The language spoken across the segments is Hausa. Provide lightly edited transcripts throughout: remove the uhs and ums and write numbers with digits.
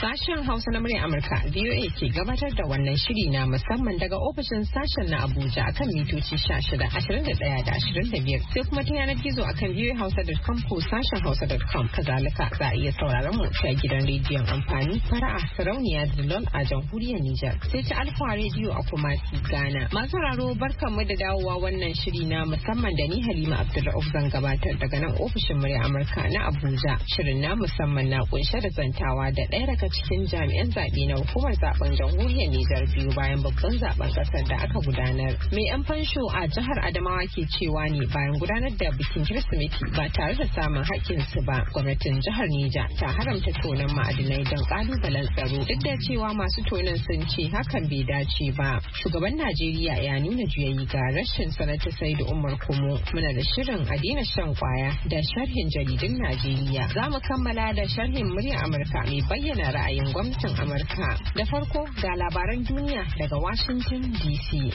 Sashen Hausa na muryar Amurka VOA ke gabatar da wannan shiri na musamman daga ofishin sashen na Abuja akan mitoci 16, 21 da 25 sai kuma ta yanar gizo akan voahausa.com ko sashen hausa.com. Kazalika za a iya sauraron mu ta gidan rediyon amfani fara'a sarauniya da lol a jamhuriyar Nijar sai ta Alfa rediyo a Kumasi Ghana. Masu sauraro barkanmu da dawowa wannan shiri na musamman da ni Halima Abdulrauf zan gabatar daga nan ofishin muryar Amurka na Abuja. Shirin na musamman na kunshe da zantawa da ɗaya daga cikin jami'an zaɓe na hukumar zaben jamhuriyar Nijar biyu bayan babban zaben ƙasar da aka gudanar. Mai 'yan fansho a jihar Adamawa ke cewa ne bayan gudanar da bikin Kirsimeti ba tare da samun haƙƙinsu ba. Gwamnatin jihar Nijar ta haramta tonon ma'adinai don ƙalubalen tsaro duk da cewa masu tonon sun ce hakan bai dace ba. Shugaban Najeriya ya nuna juyayi ga rashin sanata Saidu Umar Kumo. Muna da shirin a daina shan kwaya da sharhin jaridun Najeriya. Za mu kammala da sharhin muryar Amurka mai bayyana ra'ayin gwamnatin Amurka. Da farko ga labaran duniya daga Washington DC.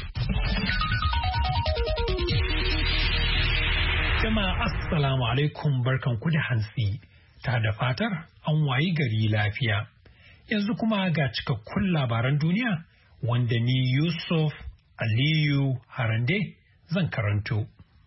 Jama'a assalamu alaikum barkanku da hantsi. Ta da fatar an wayi gari lafiya. Yanzu kuma ga cikakkun labaran duniya wanda ni Yusuf Aliyu Harande zan karanto.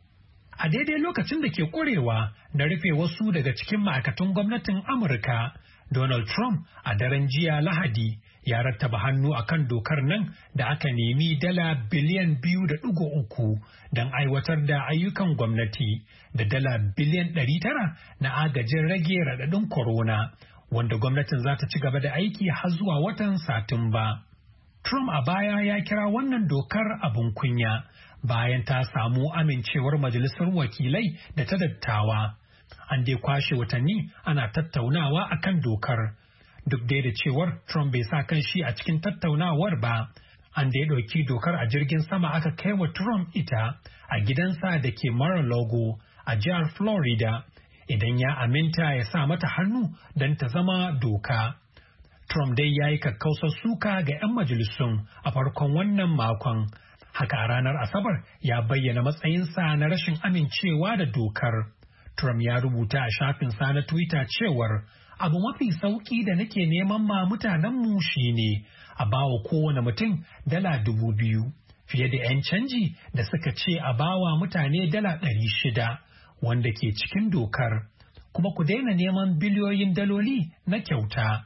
A daidai lokacin da ke ƙurewa na rufe wasu daga cikin ma'aikatan gwamnatin Amurka, Donald Trump a daren jiya Lahadi ya rattaba hannu akan dokar nan da aka nemi dala biliyan 2.3 don aiwatar da ayyukan gwamnati da dala biliyan 900 na agajin rage raɗaɗin corona, wanda gwamnatin za ta ci gaba da aiki har zuwa watan Satumba. Trump a baya ya kira wannan dokar abin kunya bayan ta samu amincewar majalisar wakilai da ta dattawa. An dai kwashe watanni ana tattaunawa akan dokar. Duk dai da cewar Trump bai sa kan shi a cikin tattaunawar ba, an dai ɗauki dokar a jirgin sama aka kai wa Trump ita a gidansa da ke Mar-a-Lago a jihar Florida idan ya aminta ya sa mata hannu don ta zama doka. Trump dai ya yi kakkausar suka ga 'yan majalisun a farkon wannan makon. Haka a ranar Asabar ya bayyana matsayinsa na rashin amincewa da dokar. Trump ya rubuta a shafinsa na Twitter cewar abu mafi sauki da nake neman ma mutanenmu shine a bawa kowane mutum $2,000 fiye da 'yan canji da suka ce a bawa mutane $600 wanda ke cikin dokar. Kuma ku daina neman biliyoyin daloli na kyauta.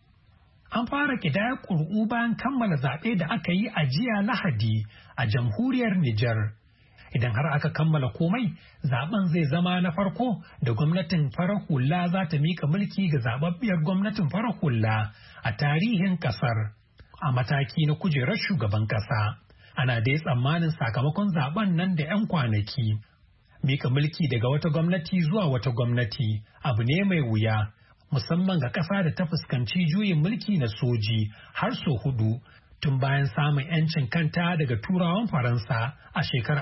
An fara ƙidayar ƙuri'u bayan kammala zaɓe da aka yi a jiya Lahadi a jamhuriyar Nijar. Idan har aka kammala komai, zaben zai zama na farko da gwamnatin farar hula za ta mika mulki ga zababbiyar gwamnatin farar hula a tarihin ƙasar. A mataki na kujerar shugaban ƙasa, ana dai tsammanin sakamakon zaben nan da 'yan kwanaki. Mika mulki daga wata gwamnati zuwa wata gwamnati abu ne mai wuya. Musamman ga ƙasa da ta fuskanci juyin mulki na soji har sau 4 tun bayan samun 'yancin kanta daga turawan Faransa a shekarar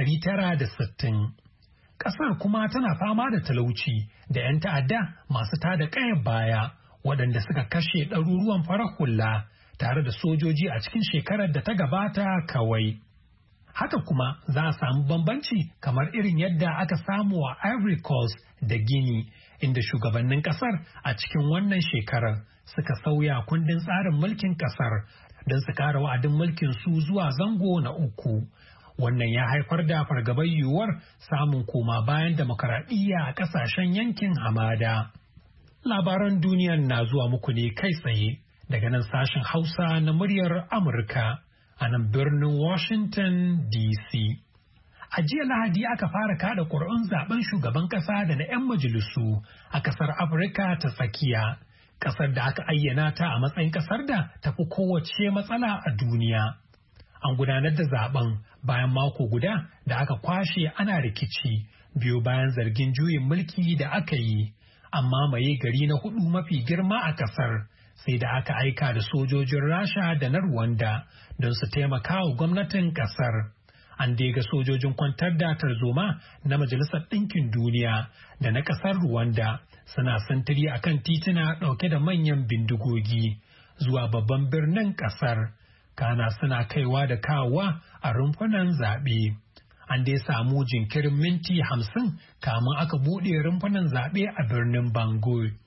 1960. Ƙasar kuma tana fama da talauci da 'yan ta'adda masu tada ƙayar baya waɗanda suka kashe ɗaruruwan farar hula tare da sojoji a cikin shekarar da ta gabata kawai. Haka kuma za a samu bambanci kamar irin yadda aka samu a Ivory Coast da Guinea, inda shugabannin kasar a cikin wannan shekarar suka sauya kundin tsarin mulkin kasar don su kara wa'adin mulkin su zuwa zango na 3. Wannan ya haifar da fargabar yiwuwar samun koma bayan demokaradiyya a kasashen yankin hamada. Labaran duniyan na zuwa muku ne kai tsaye daga nan sashen Hausa na muryar Amurka a nan birnin Washington DC. A jiya Lahadi aka fara kada ƙuri'un zaben shugaban ƙasa da na 'yan majalisu a ƙasar Afirka ta tsakiya, ƙasar da aka ayyana ta a matsayin ƙasar da tafi kowace matsala a duniya. An gudanar da zaben bayan mako guda da aka kwashe ana rikici biyu bayan zargin juyin mulki da aka yi, amma mamaye gari na 4 mafi girma a ƙasar sai da aka aika da sojojin Rasha da na Rwanda don su taimaka wa gwamnatin ƙasar. An dega sojojin kwantar da tarzoma na Majalisar Ɗinkin Duniya da na ƙasar Rwanda suna sintiri a kan tituna ɗauke da manyan bindigogi zuwa babban birnin ƙasar. Kana suna kaiwa da kawowa a rumfunan zaɓe. An dai samu jinkirin minti 50 kamun aka buɗe rumfunan zaɓe a birnin Bangui.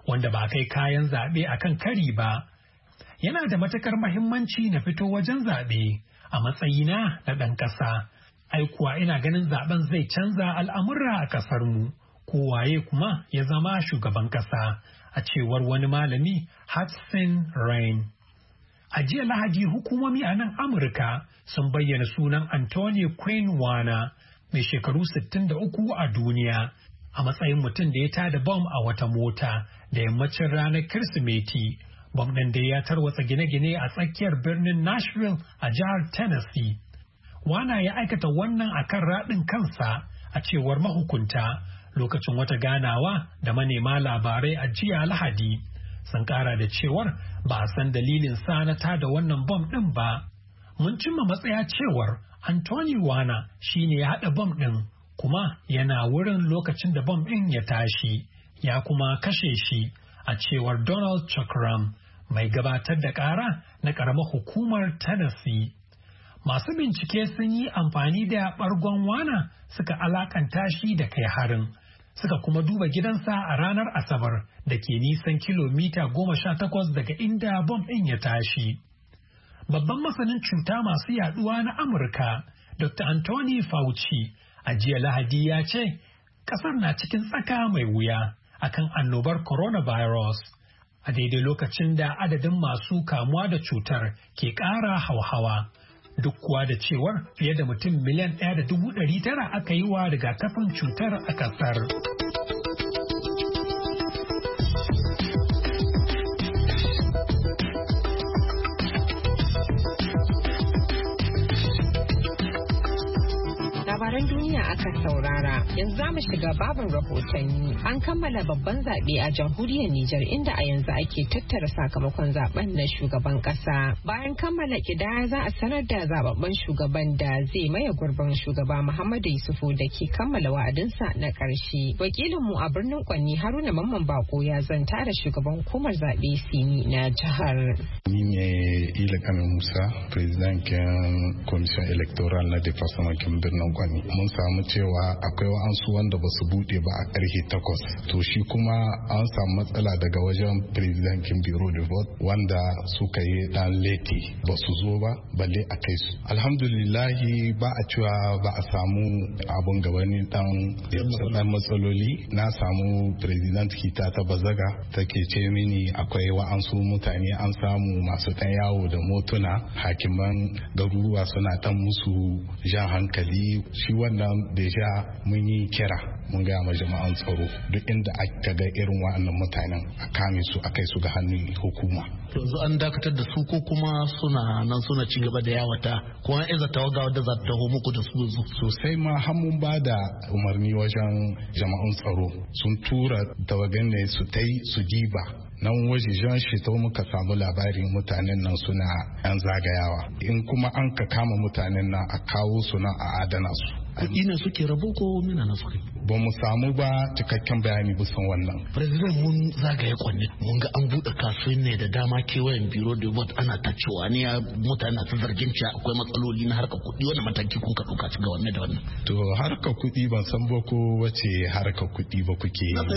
wanda ba kai kayan zaɓe a kan kari ba. Yana da matukar mahimmanci na fito wajen zaɓe a matsayina na ɗan ƙasa. Ai kuwa ina ganin zaɓen zai canza al'amurra a ƙasarmu, kowaye kuma ya zama shugaban ƙasa, a cewar wani malami Hudson Rain. A jiya Lahadi hukumomi a nan Amurka sun bayyana sunan Anthony Quinn Wana, mai shekaru 63 a duniya, a matsayin mutum da ya tada bom a wata mota da yammacin ranar Kirsimeti. Bom ɗin da ya tarwatsa gine-gine a tsakiyar birnin Nashville a jihar Tennessee. Wana ya aikata wannan a kan raɗin kansa, a cewar mahukunta lokacin wata ganawa da manema labarai a jiya Lahadi. Sun ƙara da cewar ba a san dalilin sa na tada wannan bom ɗin ba. Mun cimma matsaya cewar Anthony Wana shi ne ya haɗa bom ɗin, kuma yana wurin lokacin da bom ɗin ya tashi, ya kuma kashe shi, a cewar Donald Chakram, mai gabatar da ƙara na ƙaramar hukumar Tennessee. Masu bincike sun yi amfani da ɓargon Wana suka alakanta shi da kai harin, suka kuma duba gidansa a ranar Asabar da ke nisan kilomita 18 daga inda bom ɗin ya tashi. Babban masanin cuta masu yaduwa na Amurka, Dr. Anthony Fauci, a jiya Lahadi ya ce, ƙasar na cikin tsaka mai wuya akan annobar coronavirus, a daidai lokacin da adadin masu kamuwa da cutar ke ƙara hauhawa. Duk kuwa da cewar fiye da mutum miliyan 1.9 aka yi wa rigakafin cutar a ƙasar. Labaran duniya aka saurara, yanzu za mu shiga babin rahotanni. An kammala babban zaɓe a jamhuriyar Nijar inda a yanzu ake tattara sakamakon zaben na shugaban ƙasa. Bayan kammala ƙidaya za a sanar da zababben shugaban da zai maye gurbin shugaba Muhammadu Yusufu da ke kammala wa'adinsa na ƙarshe. Wakilinmu a birnin Kwanni Haruna Mamman Bako ya zanta da shugaban hukumar zaɓe Sini na jihar. Ni ne Ila Kamin Musa, Presidantin Commission Electoral na Department birnin Kwanni. Mun samu cewa akwai wa'ansu wanda ba su bude ba a karfe 8. To shi kuma an samu matsala daga wajen Presidantin Bureau de Vote wanda suka yi dan leti ba su zo ba balle a kai su. Alhamdulillahi ba a cewa ba a samu abun gaba ne dan matsaloli. Na samu President Kita ta Bazaga take ce mini akwai wa'ansu mutane an samu masu ɗan yawo da motuna, hakiman garuruwa suna ɗan musu jan hankali. Shi wannan deja mun yi kira mun gaya ma jama'an tsaro duk inda aka ga irin wa'annan mutanen a kame su a kai su ga hannun hukuma. Yanzu an dakatar da su ko kuma suna nan suna ci gaba da yawata ko an iza tawaga wadda za ta taho muku da su sosai ma har mun ba da umarni wajen jama'an tsaro sun tura tawagan ne su tai su diba nan wajejen shi ta muka samu labarin mutanen nan suna yan zagayawa in kuma an ka kama mutanen nan a kawo su nan a adana su. Kuɗi ne suke rabo ko mina na suke? Ba mu samu ba cikakken bayani bisan wannan. President mun zagaye Kwanni mun ga an buɗe kasuwan ne da dama kewayen biro de vote ana ta cewa ne mutane su zargin cewa akwai matsaloli na harkar kuɗi wani mataki kun ka ɗauka ci ga wannan da wannan. To harkar kuɗi ban san ba ko wace harkar kuɗi ba kuke yi.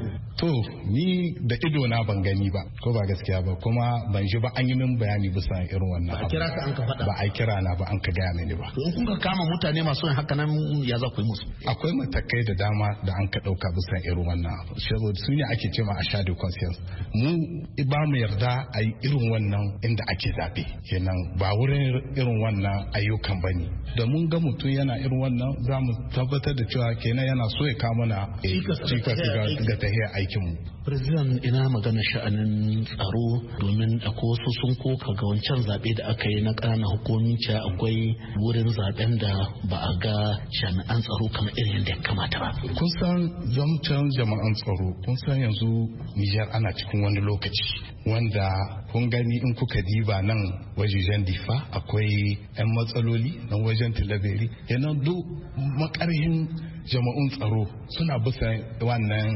To ni da ido na ban gani ba ko ba gaskiya ba kuma ban ji ba an yi min bayani bisan irin wannan. Ba a kira ka an ka faɗa. Ba a kira na ba an ka gaya mini ba. To in kun ka kama mutane masu yin haka nan ya za ku yi musu? Akwai matakai da dama da an ka ɗauka bisan irin wannan. Saboda su ne ake ce ma a sha conscience. Mu ba mu yarda a yi irin wannan inda ake zaɓe. Kenan ba wurin irin wannan ayyukan ba ne. Da mun ga mutum yana irin wannan za mu tabbatar da cewa kenan yana so ya kama na cikas ga tahiyar aikinmu. President ina magana sha'anin tsaro domin akwai wasu sun koka ga wancan zaɓe da aka yi na ƙananan hukumomi cewa akwai wurin zaɓen da ba a ga jami'an tsaro kamar irin yadda ya kamata ba. Kun san zamcan jama'an tsaro kun san yanzu Nijar ana cikin wani lokaci wanda kun gani in kuka diba nan wajejen Difa akwai 'yan matsaloli nan wajen Tilaberi yana duk makarhin jama'un tsaro suna bisa wannan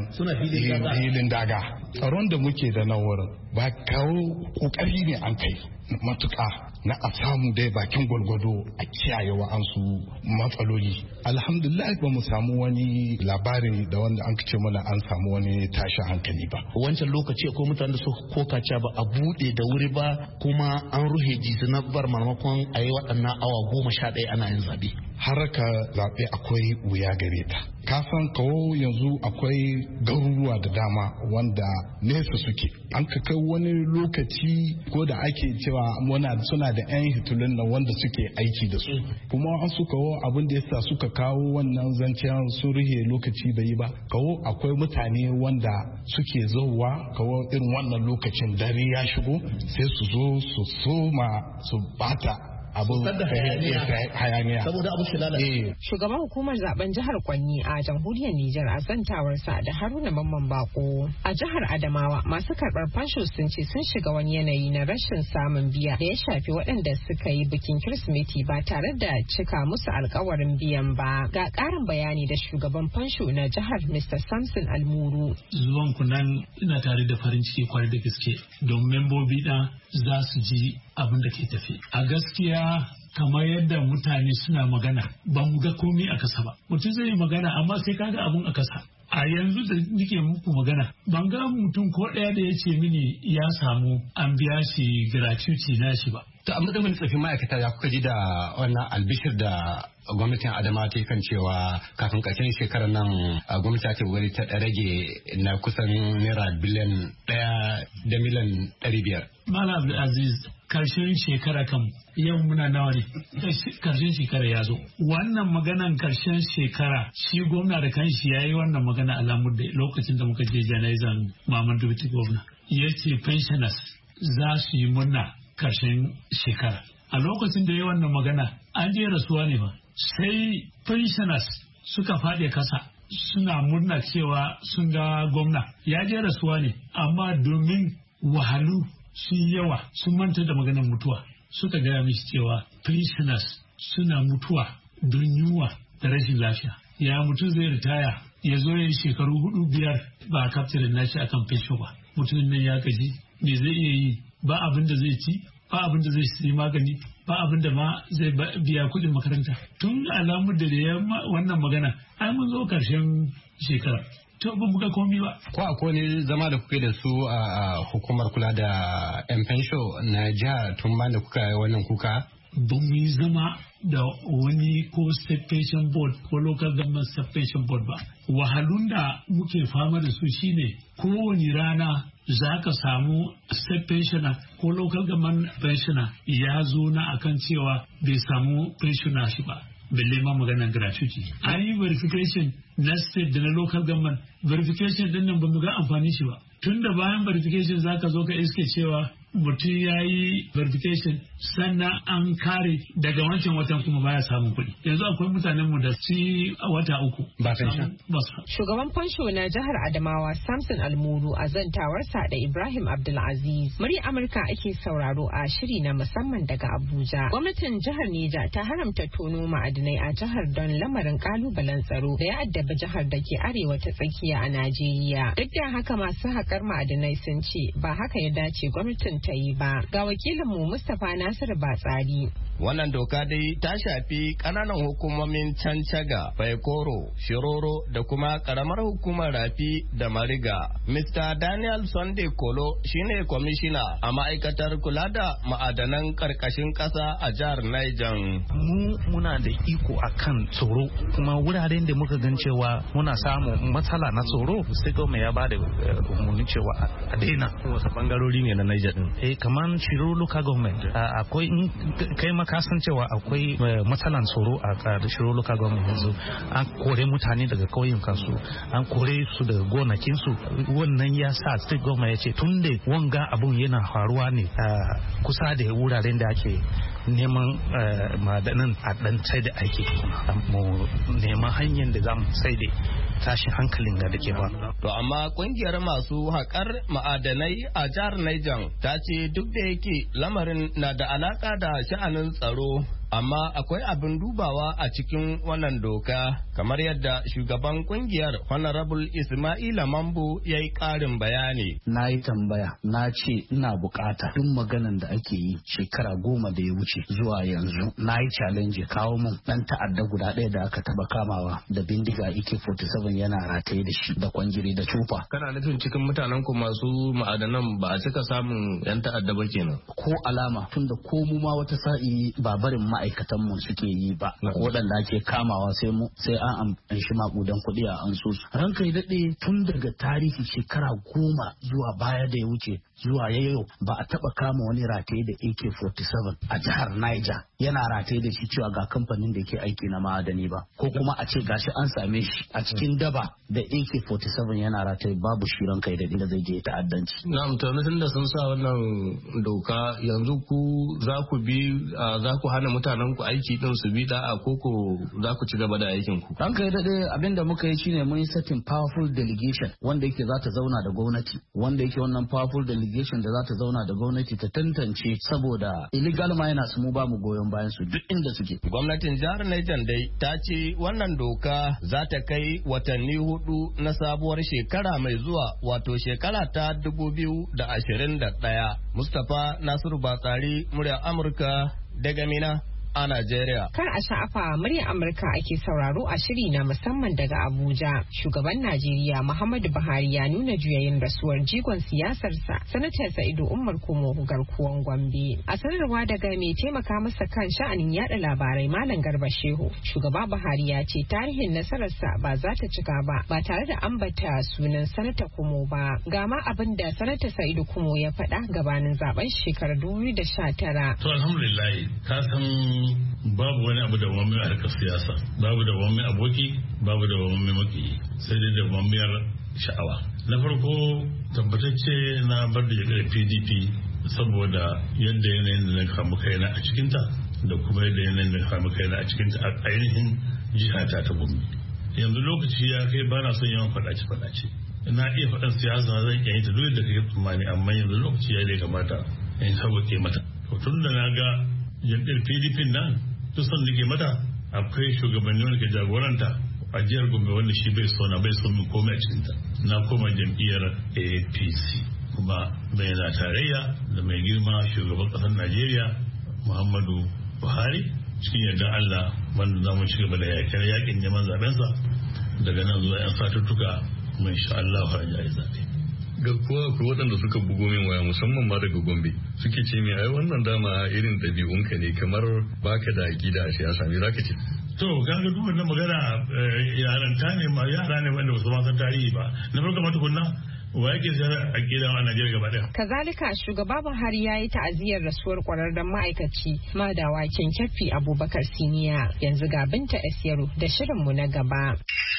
filin daga. Tsaron da muke da nan wurin ba kawo kokari ne an kai matuƙa na a samu dai bakin gwalgwado a kiyaye wa'ansu matsaloli. Alhamdulillah ba mu samu wani labari da wanda an ce mana an samu wani tashin hankali ba. Wancan lokaci akwai mutane da su koka ba a bude da wuri ba kuma an ruhe bar maimakon a yi waɗannan awa 11 ana yin zaɓe. Haraka zaɓe akwai wuya gare ta. Kasan kawo yanzu akwai garuruwa da dama wanda nesa suke. An ka kai wani lokaci ko da ake cewa suna da 'yan hitulun nan wanda suke aiki da su. Kuma an su kawo abin da yasa suka kawo wannan zancen sun rihe lokaci bai yi ba. Kawo akwai mutane wanda suke zauwa kawo irin wannan lokacin dare ya shigo sai su zo su soma su bata abun hayaniya saboda abu shi lalace. Shugaban hukumar zaben jihar Kwanni a jamhuriyar Nijar a zantawarsa da Haruna Mamman Bako a jihar Adamawa masu karɓar fansho sun ce sun shiga wani yanayi na rashin samun biya da ya shafi waɗanda suka yi bikin Kirsimeti ba tare da cika musu alkawarin biyan ba. Ga ƙarin bayani da shugaban fansho na jihar Mr. Samson Almuru. Zuwan ku nan ina tare da farin ciki kwarai da gaske don membobi na za su ji abin da ke tafi. A gaskiya kamar yadda mutane suna magana ba mu ga komai a kasa ba. Mutum zai yi magana amma sai kaga abun a kasa. A yanzu da nike muku magana ban ga mutum ko ɗaya da ya ce mini ya samu an biya shi gratuity na shi ba. To amma da tsafin ma'aikata ya kuka ji da wannan albishir da gwamnatin Adama ta yi kan cewa kafin ƙarshen shekarar nan gwamnati ta kokari ta rage na kusan naira biliyan 1 da miliyan 500. Malam Abdulaziz karshen shekara kan yau muna nawa ne karshen shekara ya zo wannan maganan karshen shekara shi gwamna da kanshi ya yi wannan magana alamun da lokacin da muka je jana'izan Maman Dubuti gwamna ya ce pensioners za su yi murna karshen shekara a lokacin da ya yi wannan magana an je rasuwa ne ba sai pensioners suka faɗi kasa suna murna cewa sun ga gwamna ya je rasuwa ne amma domin wahalu sun yawa sun manta da maganar mutuwa suka gaya mishi cewa prisoners suna mutuwa don yunwa da rashin lafiya ya mutum zai ritaya ya zo ya yi shekaru 4-5 ba a kaftirin nashi akan fesho ba mutumin nan ya gaji me zai iya yi ba abin da zai ci ba abin da zai yi magani ba abin da ma zai biya kuɗin makaranta tun alamun da ya wannan magana ai mun zo karshen shekara to ba mu ga komai ba. Ko akwai ne zama da kuke da su a hukumar kula da yan fensho na jiha tun ba da kuka yi wannan kuka? Ba mu yi zama da wani ko state pension board ko local government state pension board ba. Wahalun da muke fama da su shine kowane rana za ka samu state pensioner ko local government pensioner ya zo na akan cewa bai samu pensioner shi ba. Balle ma maganar gratuity. An yi verification na state da na local government. Verification din nan ba mu ga amfani shi ba. Tun da bayan verification za ka zo ka iske cewa mutum ya yi verification sannan an kare daga wancan watan kuma baya samun kuɗi. Yanzu akwai mutanen mu da su wata 3 ba pension. Shugaban fansho na jihar Adamawa Samson Almuru a zantawarsa da Ibrahim Abdulaziz. Murya Amurka ake sauraro a shiri na musamman daga Abuja. Gwamnatin jihar Neja ta haramta tono ma'adinai a jihar don lamarin kalubalen tsaro da ya addaba jihar da ke arewa ta tsakiya a Najeriya. Duk da haka masu haƙar ma'adinai sun ce ba haka ya dace gwamnatin ta yi ba. Ga wakilinmu Mustapha Nasiru Batsari. Wannan doka dai ta shafi ƙananan hukumomin Cancaga, Faikoro, Shiroro da kuma ƙaramar hukumar Rafi da Mariga. Mr. Daniel Sunday Kolo shine kwamishina a ma'aikatar kula da ma'adanan ƙarƙashin ƙasa a jihar Niger. Mu muna da iko akan tsoro kuma wuraren da muka gan cewa muna samu matsala na tsoro sai goma ya ba da umarni cewa a daina. Wasu bangarori ne na Niger din? Kamar Shiroro local government akwai kai maka san cewa akwai matsalan tsoro a Shiroro local government yanzu an kore mutane daga kauyen kansu an kore su daga gonakin su wannan ya sa state government ya ce tun da wanga abun yana faruwa ne kusa da wuraren da ake neman madanin a dan sai da aiki mu neman hanyar da za mu sai da tashin hankalin da ke ba. To amma kungiyar masu haƙar ma'adanai a jihar Niger ta ce duk da yake lamarin na da alaka da sha'anin tsaro amma akwai abin dubawa a cikin wannan doka kamar yadda shugaban kungiyar Honorable Ismaila Mambo ya yi ƙarin bayani. Na yi tambaya, na ce ina bukata duk maganan da ake yi shekara 10 da ya wuce zuwa yanzu. Na yi challenge kawo mun dan ta'adda guda ɗaya da aka taba kamawa da bindiga AK-47 yana rataye da shi da kwangiri da tufa. Kana nufin cikin mutanen ku masu ma'adanan ba a cika samun yan ta'adda ba kenan? Ko alama, tunda ko mu ma wata sa'i ba barin ma'aikatan mu suke yi ba. Waɗanda ake kamawa sai an shi makudan kuɗi a an so su. Ranka ya daɗe tun daga tarihi shekara 10 zuwa baya da ya wuce zuwa yau ba a taba kama wani rataye da AK-47 a jihar Niger yana rataye da shi cewa ga kamfanin da ke aiki na ma'adani ba, ko kuma a ce gashi an same shi a cikin daba da AK-47 yana rataye babu shirin kai da inda zai je ta'addanci. Na'am, to tun da sun sa wannan doka yanzu ku za ku hana mutanen ku aiki din su bi da'a ko za ku ci gaba da aikin ku? Ranka ya dade abinda muka yi shine mun yi setting powerful delegation wanda yake za ta zauna da gwamnati, wanda yake wannan powerful delegation da za ta zauna da gwamnati ta tantance, saboda illegal miners mu ba mu goyon bayan su duk inda suke. Gwamnatin jihar Niger dai ta ce wannan doka za ta kai watanni 4 na sabuwar shekara mai zuwa, wato shekara ta 2021. Mustapha Nasiru Batsari, muryar Amurka daga Mina a Najeriya. Kar a sha'afa muryar Amurka ake sauraro a shiri na musamman daga Abuja. Shugaban Najeriya Muhammadu Buhari ya nuna juyayin rasuwar jigon siyasarsa Sanatar Sa'idu Umar Kumo garkuwan Gombe. A sanarwa daga mai taimaka masa kan sha'anin yada labarai Malam Garba Shehu, shugaba Buhari ya ce tarihin nasararsa ba za ta cika ba tare da ambata sunan Sanata Kumo ba. Ga ma abin da Sanatar Sa'idu Kumo ya faɗa gabanin zaben shekarar 2019. To alhamdulillah, ka san babu wani abu da wani a harkar siyasa, babu da wani aboki, babu da wani maki, sai dai da wani sha'awa. Na farko tabbatacce na bar da jami'ar PDP saboda yadda yanayin da na kamu kaina a cikinta da kuma yadda yanayin da na kamu kaina a cikinta a ainihin jihata ta Gombe. Yanzu lokaci ya kai bana son yawan faɗace-faɗace. Na iya faɗan siyasa zan iya yi ta dole da kake tsammani, amma yanzu lokaci ya kamata in sauke mata. Tun da na ga jam'iyyar PDP nan duk son da ke mata akwai shugabanni wanda ke jagoranta a jihar Gombe wanda shi bai so min komai a cikinta. Na koma jam'iyyar APC kuma bayyana tarayya da mai girma shugaban ƙasar Najeriya Muhammadu Buhari cikin yardar Allah, wanda za mu ci gaba da yakin neman zabensa daga nan zuwa 'yan satuttuka kuma insha Allah har ya yi zaɓe. Ga kowa ku waɗanda suka bugo min waya musamman ma daga Gombe suke ce mai ai wannan dama irin ɗabi'unka ne kamar baka da aƙida a siyasa, me zaka ce? To kaga duk wannan magana yara ne wanda basu ma san tarihi ba. Na farko ma tukunna wa yake sayar aƙida a Najeriya gaba ɗaya. Kazalika shugaba Buhari ya yi ta'aziyar rasuwar kwararren ma'aikaci Madawa Kenkeffi Abubakar Siniya. Yanzu ga Binta Esiyaru da shirinmu na gaba.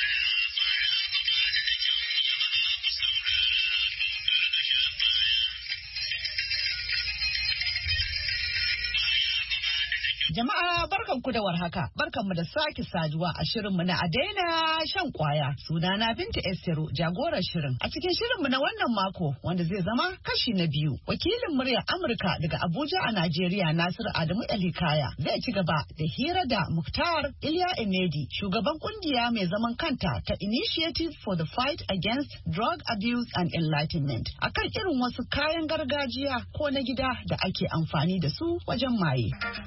Jama'a barkanku da warhaka, barkanmu da sake saduwa a shirinmu na Adaina Shan Kwaya. Sunana Binta Esiru, jagorar shirin. A cikin shirinmu na wannan mako, wanda zai zama kashi na 2, wakilin muryar Amurka daga Abuja a Najeriya Nasiru Adamu Elikaya zai ci gaba da hira da Muktar Iliya Emedi, shugaban kungiya mai zaman kanta ta Initiative for the Fight Against Drug Abuse and Enlightenment, akan irin wasu kayan gargajiya ko na gida da ake amfani da su wajen maye.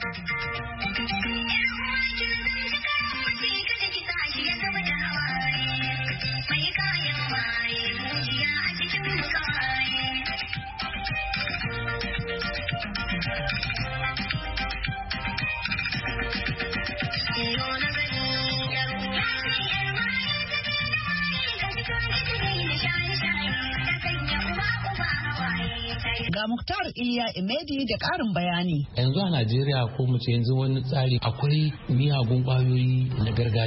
Ga Muktar Iliya Emedi da ƙarin bayani. Yanzu a Najeriya ko mu ce yanzu wani tsari akwai miyagun ƙwayoyi na gargajiya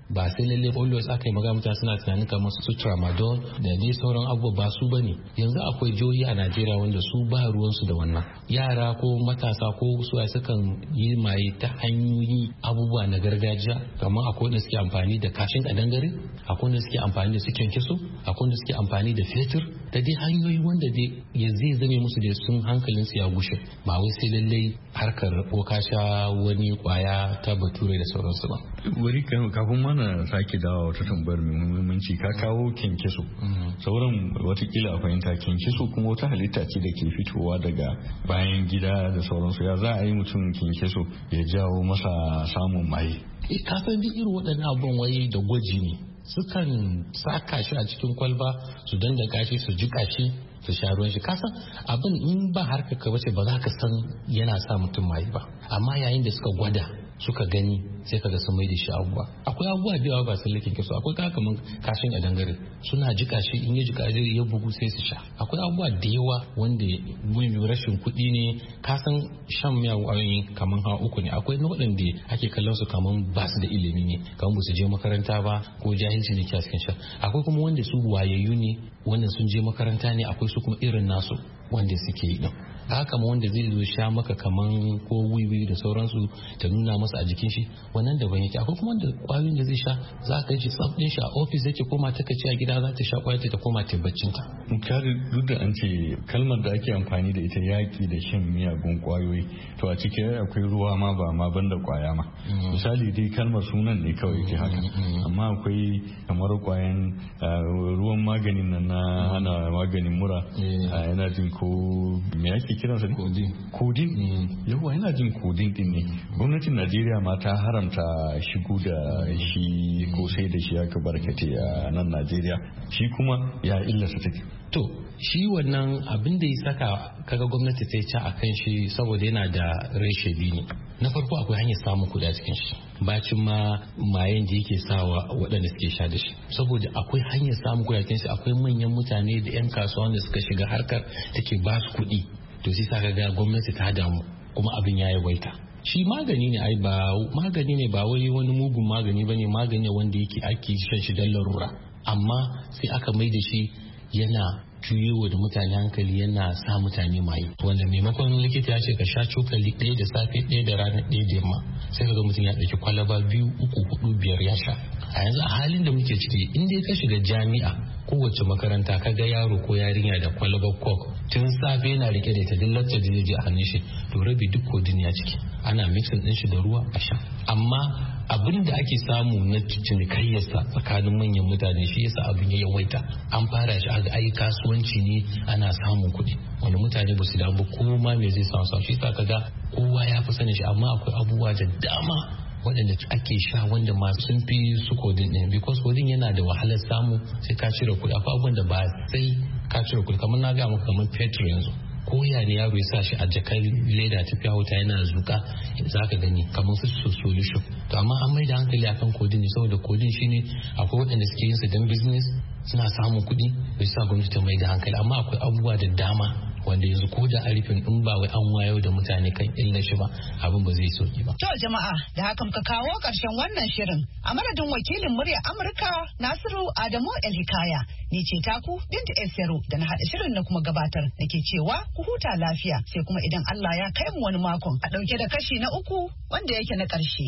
ba sai lalle always aka yi magana mutane suna tunanin kamar su tramadol da dai sauran abubuwa ba su bane. Yanzu akwai jihohi a Najeriya wanda su ba ruwansu da wannan. Yara ko matasa ko su sukan yi maye ta hanyoyi abubuwa na gargajiya, kamar akwai wanda suke amfani da kashin kadangare, akwai wanda suke amfani da su kyankyaso, akwai wanda suke amfani da fetur, da dai hanyoyi wanda dai ya zai zame musu da sun hankalin su ya gushe, ba wai sai lallai harkar ko ka sha wani kwaya ta bature da sauransu ba. Wari kafin mana sake dawa wata tambayar mai muhimmanci, ka kawo kyankyaso. Sauran watakila a fahimta kyankyaso kuma wata halitta ce da ke fitowa daga bayan gida da sauransu. Ya za a yi mutum kyankyaso ya jawo masa samun maye? Ka san duk irin waɗannan abubuwan wai da gwaji ne. Sukan saka shi a cikin kwalba su dandaka shi su jika shi su sha ruwan shi. Kasan abin in ba harkar ka bace ba za ka san yana sa mutum maye ba, amma yayin da suka gwada suka gani sai kaga sun mai da shi abubuwa. Akwai abubuwa da yawa ba sun lake su, akwai kaka kaman kashin a dangare suna jika shi, in ya jika ya bugu sai su sha. Akwai abubuwa da yawa wanda mai rashin kuɗi ne. Kasan shan miyagun ƙwayoyi kaman hawa uku ne. Akwai na waɗanda ake kallon su kaman ba su da ilimi ne, kaman ba su je makaranta ba ko jahilci ne ke cikin sha. Akwai kuma wanda su wayayyu ne, wanda sun je makaranta ne. Akwai su kuma irin nasu wanda suke yi din. Haka ma wanda zai zo sha maka kaman ko wiwi da sauransu ta nuna masa a jikin shi, wannan daban yake. Akwai kuma wanda kwayoyin da zai sha za ka ji tsaf din shi a ofis yake, koma ta kace a gida za ta sha kwayar ta koma ta baccin ta. Kare duk da an ce kalmar da ake amfani da ita yaki da shan miyagun kwayoyi, to a cikin akwai ruwa ma ba ma banda kwaya ma. Misali dai kalmar sunan ne kawai yake haka, amma akwai kamar kwayan ruwan maganin nan na hana maganin mura, yana jin ko me yake kiransa ne? Kodin. Yawa yana jin kodin din ne. Gwamnatin Najeriya ma ta haramta shigo da shi ko sai da shi aka barkate a nan Najeriya. Shi kuma ya illasa take. To shi wannan abin da ya saka kaga gwamnati ta ci a kan shi saboda yana da reshe biyu ne. Na farko akwai hanyar samun kuɗi a cikin shi, bacin ma mayen da yake sawa waɗanda suke sha da shi. Saboda akwai hanyar samun kuɗi a cikin shi, akwai manyan mutane da 'yan kasuwa da suka shiga harkar take ba su kuɗi. To sai saka ga gwamnati ta damu kuma abin ya yawaita. Shi magani ne ai ba magani ne ba wai wani mugun magani bane, magani wanda yake ake shan shi don larura, amma sai aka mai da shi yana juyewa da mutane hankali, yana sa mutane maye, wanda maimakon likita ya ce ka sha cokali ɗaya da safe, ɗaya da rana, ɗaya da yamma, sai kaga mutum ya ɗauki kwalaba 2, 3, 4, 5 ya sha. A yanzu a halin da muke ciki, in dai ka shiga jami'a kowace makaranta ka ga yaro ko yarinya da kwalabar coke tun safe yana rike da ita, duk lacca da je a hannun shi, to rabi duk kodin ya ciki, ana mixing din shi da ruwa a sha. Amma abin da ake samu na cinikayyarsa tsakanin manyan mutane shi yasa abin ya yawaita. An fara shi a ai kasuwanci ne, ana samun kuɗi, wani mutane ba su damu ko ma me zai samu. Shi yasa kaga kowa ya fi sanin shi, amma akwai abubuwa da dama waɗanda ake sha wanda masu sun fi su kodin ɗin, because kodin yana da wahalar samu, sai ka cire kuɗi. Akwai abubuwan da ba sai ka cire kuɗi, kamar na ga maka kamar petrol yanzu, ko ya ne yaro ya sa shi a jakar leda tafiya wuta yana zuka, za ka gani kamar su solution. To amma an mai da hankali akan kodin ne, saboda kodin shine akwai waɗanda suke yin sa don business, suna samun kuɗi, bai sa gwamnati ta mai da hankali. Amma akwai abubuwa da dama wanda yanzu ko da arifin in ba wai an wayo da mutane kan illa shi ba, abin ba zai soki ba. To jama'a, da haka muka kawo karshen wannan shirin. A madadin wakilin murya Amurka Nasiru Adamu El-Hikaya, ni ce taku Binta Esero da na haɗa shirin na kuma gabatar, nake cewa ku huta lafiya, sai kuma idan Allah ya kai mu wani makon a ɗauke da kashi na 3 wanda yake na ƙarshe.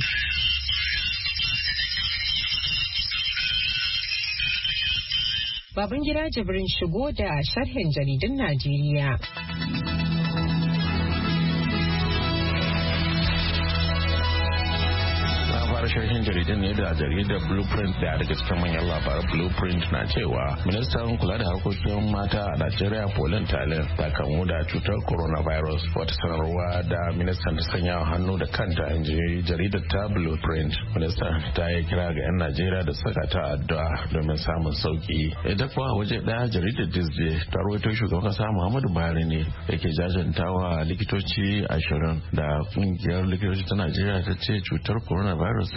Babangida Jibrin shigo da sharhin jaridun Najeriya. Sharhin jaridun ne da jaridar Blueprint, da daga cikin manyan labaran Blueprint na cewa ministan kula da harkokin mata a Najeriya Pauline Talin ta kamu da cutar coronavirus. Wata sanarwa da ministan ta sanya hannu da kanta, in ji jaridar ta Blueprint. Ministan ta yi kira ga 'yan Najeriya da saka ta addu'a domin samun sauki. Ita kuwa waje daya jaridar Disney ta rawaito shugaban kasa Muhammadu Buhari ne yake jajantawa likitoci 20 da kungiyar likitoci ta Najeriya ta ce cutar coronavirus ta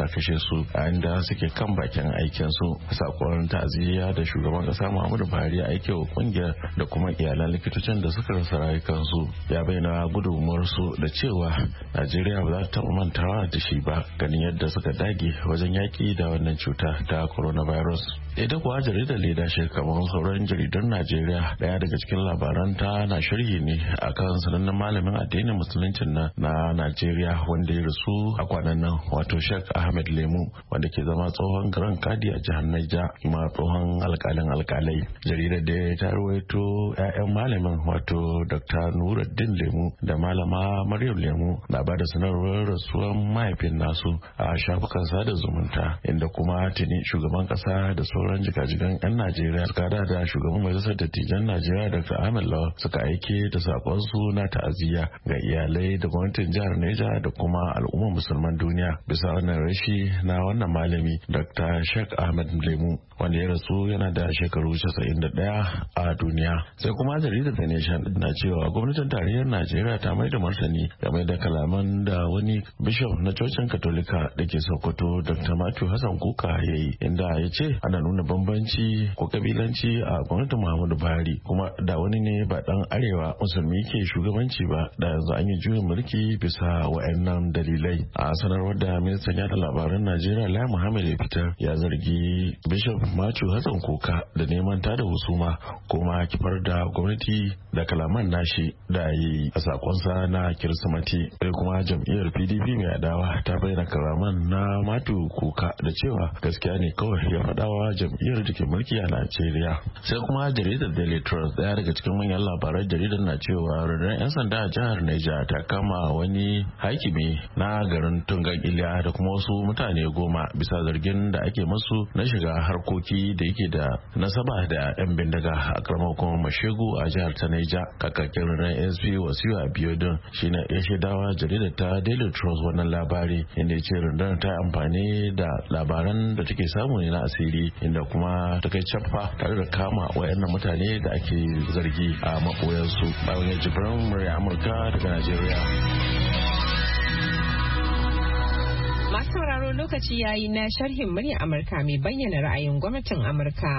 kashe su a inda suke kan bakin aikin su. Sakon ta'aziyya da shugaban kasa Muhammadu Buhari ya aike wa kungiyar da kuma iyalan likitocin da suka rasa rayukansu ya bayyana gudunmuwar su da cewa Najeriya ba za ta taɓa mantawa da shi ba ganin yadda suka dage wajen yaki da wannan cuta ta coronavirus. Ita kuwa jaridar Leadership kamar sauran jaridun Najeriya daya daga cikin labaranta na sharhi ne akan sanannen malamin addinin musuluncin na Najeriya wanda ya rasu a kwanan nan wato Sheikh Ahmed Lemu wanda ke zama tsohon garan kadi a jihar Niger kuma tsohon alkalai. Jaridar da ta rawaito 'ya'yan malamin wato Dr. Nuruddin Lemu da malama Maryam Lemu na bada sanarwar rasuwar mahaifin nasu a shafukan sada zumunta inda kuma tuni shugaban kasa da sauran jigajigan 'yan Najeriya suka da shugaban majalisar dattijan Najeriya Dr. Ahmed Lawan suka aike da sakonsu na ta'aziyya ga iyalai da gwamnatin jihar Neja da kuma al'ummar musulman duniya bisa wannan rashi na wannan malami Dr. Sheikh Ahmed Lemu wanda ya rasu yana da shekaru 91 a duniya. Sai kuma jaridar The Nation na cewa gwamnatin tarayyar Najeriya ta mai da martani game da kalaman da wani bishop na cocin Katolika da ke Sokoto Dr. Matthew Hassan Kuka ya yi inda ya ce ana nuna bambanci ko kabilanci a gwamnatin Muhammadu Buhari kuma da wani ne ba dan arewa musulmi ke shugabanci ba da yanzu an yi juyin mulki bisa wa'annan dalilai. A sanarwar da ministan yada labaran Najeriya Lai Muhammad ya fitar ya zargi Bishop Matthew Hassan Kuka da neman tada husuma kuma kifar da gwamnati da kalaman nashi da yi a sakonsa na Kirsimati. Sai kuma jam'iyyar PDP mai adawa ta bayyana kalaman na Matthew Kuka da cewa gaskiya ne kawai ya faɗawa jam'iyyar da ke mulki a Najeriya. Sai kuma jaridar Daily Trust daya daga cikin manyan labaran jaridar na cewa rundunar 'yan sanda a jihar Niger ta kama wani hakimi na garin Tungan Iliya da kuma wasu mutane 10 bisa zargin da ake masu na shiga harkoki da yake da nasaba da 'yan bindiga a karamar kuma Mashegu a jihar ta Niger. Kakakin rundunar SP Wasiu Abiodun shine ya shaidawa jaridar ta Daily Trust wannan labari inda ya ce rundunar ta amfani da labaran da take samu ne na asiri inda kuma ta kai cappa tare da kama wayannan mutane da ake zargi a makoyansu. Bayan Jibrin murya Amurka daga Najeriya. Masu sauraro lokaci yayi na sharhin murya Amurka mai bayyana ra'ayin gwamnatin Amurka.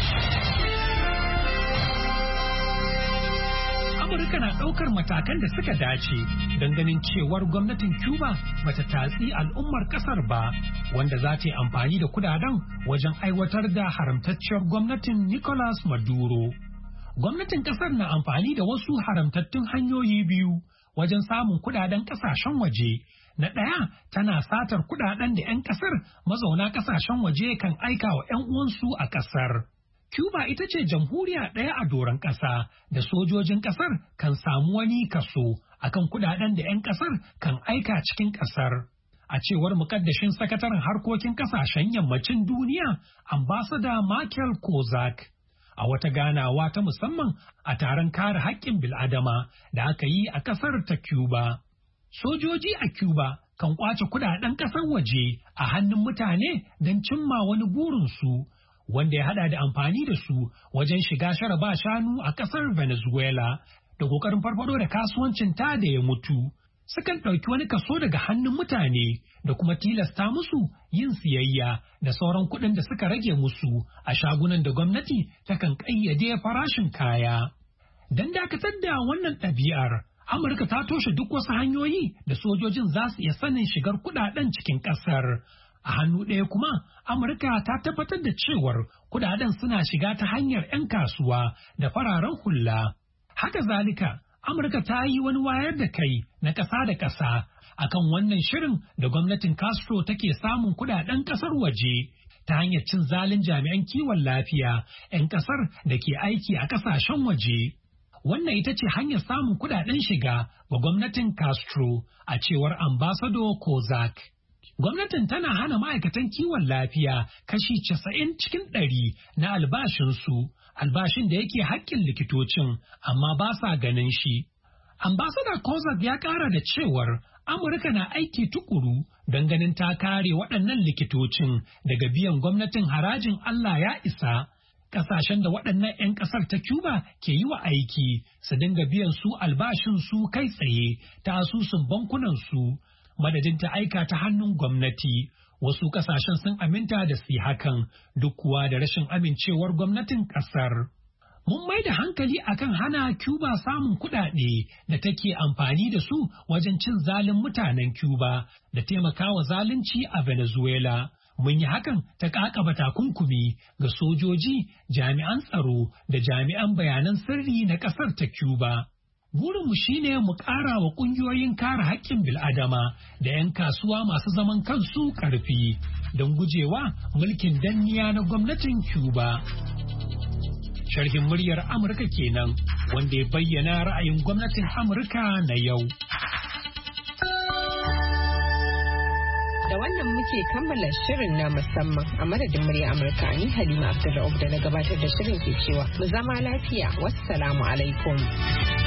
Amurka na ɗaukar matakan da suka dace don ganin cewar gwamnatin Cuba bata tatsi al'ummar ƙasar ba wanda za ta yi amfani da kudaden wajen aiwatar da haramtacciyar gwamnatin Nicolas Maduro. Gwamnatin ƙasar na amfani da wasu haramtattun hanyoyi biyu wajen samun kudaden ƙasashen waje. Na ɗaya tana satar kudaden da 'yan ƙasar mazauna ƙasashen waje kan aika wa 'yan uwansu a ƙasar. Cuba ita ce jamhuriya ɗaya a doron ƙasa da sojojin ƙasar kan samu wani kaso akan kudaden da 'yan ƙasar kan aika cikin ƙasar. A cewar mukaddashin sakataren harkokin ƙasashen yammacin duniya, ambasada Michael Kozak, a wata ganawa ta musamman a taron kare haƙƙin bil'adama da aka yi a ƙasar ta Cuba. Sojoji a Cuba kan ƙwace kudaden ƙasar waje a hannun mutane don cimma wani burinsu, wanda ya hada da amfani da su wajen shiga shara ba shanu a ƙasar Venezuela da ƙoƙarin farfado da kasuwancin ta da ya mutu. Sukan ɗauki wani kaso daga hannun mutane da kuma tilasta musu yin siyayya da sauran kuɗin da suka rage musu a shagunan da gwamnati takan ƙayyade farashin kaya. Don dakatar da wannan ɗabi'ar, Amurka ta toshe duk wasu hanyoyi da sojojin za su iya sanin shigar kuɗaɗen cikin ƙasar. A hannu ɗaya kuma, Amurka ta tabbatar da cewar kuɗaɗen suna shiga ta hanyar 'yan kasuwa da fararen hula. Haka zalika, Amurka ta yi wani wayar da kai na ƙasa da ƙasa akan wannan shirin da gwamnatin Castro take samun kuɗaɗen ƙasar waje ta hanyar cin zalin jami'an kiwon lafiya 'yan ƙasar da ke aiki a ƙasashen waje. Wannan ita ce hanyar samun kuɗaɗen shiga ga gwamnatin Castro, a cewar ambasado Kozak. Gwamnatin tana hana ma'aikatan kiwon lafiya kashi 90 cikin 100 na albashinsu, albashin da yake haƙƙin likitocin, amma ba sa ganin shi. Ambassador Kozak ya ƙara da cewar Amurka na aiki tukuru don ganin ta kare waɗannan likitocin daga biyan gwamnatin harajin Allah ya isa. Ƙasashen da waɗannan 'yan ƙasar ta Cuba ke yi wa aiki su dinga biyan su albashinsu kai tsaye ta asusun bankunansu. Madadin ta aika ta hannun gwamnati, wasu kasashen sun aminta da su hakan duk kuwa da rashin amincewar gwamnatin kasar. Mun mai da hankali akan hana Cuba samun kuɗaɗe da take amfani da su wajen cin zalin mutanen Cuba da taimakawa zalunci a Venezuela. Mun yi hakan ta ƙaƙaba takunkumi ga sojoji, jami'an tsaro da jami'an bayanan sirri na ƙasar ta Cuba. Burinmu shine mu ƙara wa ƙungiyoyin kare haƙƙin bil'adama da 'yan kasuwa masu zaman kansu ƙarfi don gujewa mulkin danniya na gwamnatin Cuba. Sharhin muryar Amurka kenan wanda ya bayyana ra'ayin gwamnatin Amurka na yau. Da wannan muke kammala shirin na musamman a madadin muryar Amurka, ni Halima Abdulrauf da na gabatar da shirin ke cewa mu zama lafiya. Wassalamu alaikum.